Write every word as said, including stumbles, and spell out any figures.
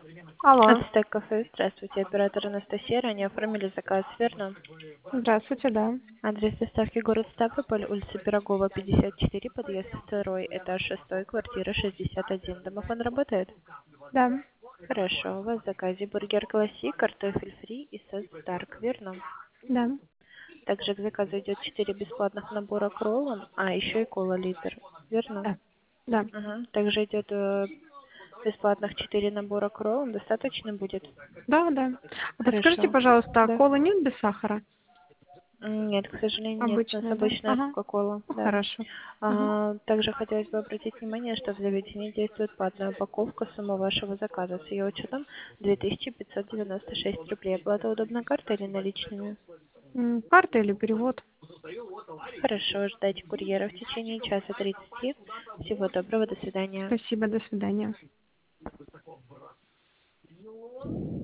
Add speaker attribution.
Speaker 1: Алло.
Speaker 2: Ацтек кафе, здравствуйте, оператор Анастасия, ранее оформили заказ, верно?
Speaker 1: Здравствуйте, да.
Speaker 2: Адрес доставки город Ставрополь, улица Пирогова, пятьдесят четыре, подъезд второй, этаж шестой, квартира шестьдесят один. Домофон работает?
Speaker 1: Да.
Speaker 2: Хорошо, у вас в заказе бургер классик, картофель фри и сет старк, верно?
Speaker 1: Да.
Speaker 2: Также к заказу идет четыре бесплатных набора к роллам, а еще и кола литр, верно?
Speaker 1: Да. Да.
Speaker 2: Угу. Также идет э, бесплатных четыре набора к роллам, достаточно будет?
Speaker 1: Да, да. А подскажите,
Speaker 2: Хорошо.
Speaker 1: пожалуйста, а
Speaker 2: Да.
Speaker 1: колы нет без сахара?
Speaker 2: Нет, к сожалению, нет. У нас
Speaker 1: Обычная, да?
Speaker 2: обычная
Speaker 1: Ага.
Speaker 2: кока-кола,
Speaker 1: Ну,
Speaker 2: да.
Speaker 1: хорошо. Ага.
Speaker 2: А, также хотелось бы обратить внимание, что в заведении действует платная упаковка. Сумма вашего заказа с ее учетом две тысячи пятьсот девяносто шесть рублей. Оплата удобна картой или наличными?
Speaker 1: М, Карта или перевод?
Speaker 2: Хорошо, ждайте курьера в течение часа тридцати. Всего доброго, до свидания.
Speaker 1: Спасибо, до свидания.